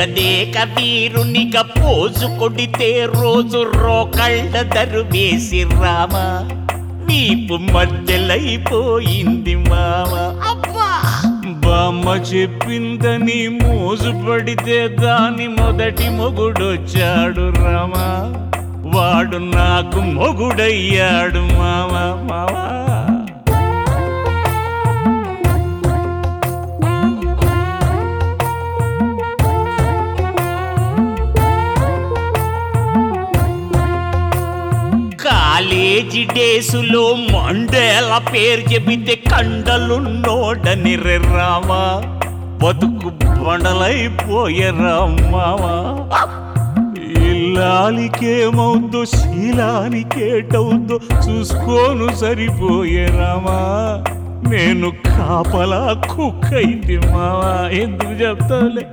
దేక వీరునిగా pose కొడితే రోజు రోకళ్ళ దరువేసి రామ వీపు మధ్యలైపోయింది మామ. బామ్మ చెప్పిందని మోజు పడితే దాని మొదటి మొగుడొచ్చాడు రామ వాడు నాకు మొగుడయ్యాడు మామ మామ. కాలేజీ డేసులో మండేల పేరు చెబితే కండలున్నోడని రే రామా బతుకు బండలైపోయే రామావా. ఇల్లాలికేమవుద్దో శీలానికేటవుద్దో చూసుకోను సరిపోయే రామా నేను కాపలా కుక్కైంది మావా. ఎందుకు చెప్తావులే.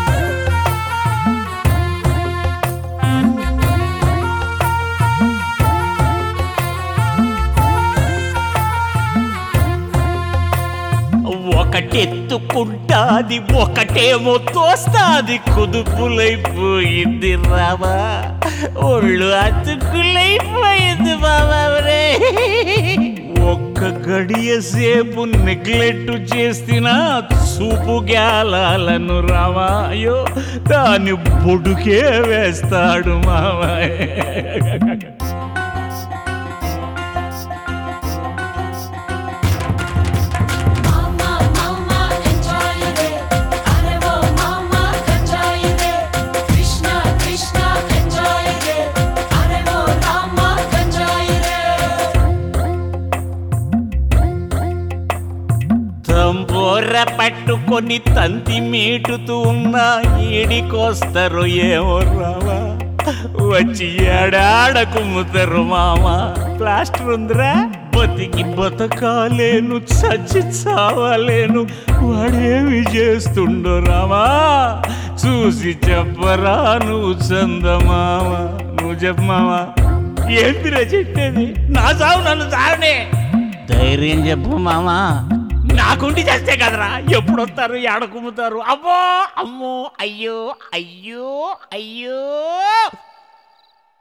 ఒకటెత్తుకుంటాది ఒకటేమో తోస్తాది కుదుపులైపోయింది రామా ఒళ్ళు అతుకులైపోయింది బాబా. ఒక్క గడియ సేపు నెగ్లెక్ట్ చేసినా చూపు గ్యాలను రామా అయ్యో దాన్ని బొడుకే వేస్తాడు మామా. తంబోర పట్టుకొని తంతి మీటుతూ ఉన్నా ఈడికొస్తారు ఏమో రావా వచ్చి ఏడాడ కుమ్ముతారు మామ. ప్లాస్టర్ ఉందిరా బతికి బతకాలేను చచ్చి చావాలేను వాడేమి చేస్తుండో రామా చూసి చెప్పరా నువ్వు చందమామ. నువ్వు చెప్పమావా ఏంటిరా చెప్పేది నా చావు నన్ను చావనే. ధైర్యం చెప్పు మామా నాకుండి చేస్తే కదరా ఎప్పుడు వస్తారు ఏడ కుమ్ముతారు. అమ్మో అమ్మో అయ్యో అయ్యో అయ్యో.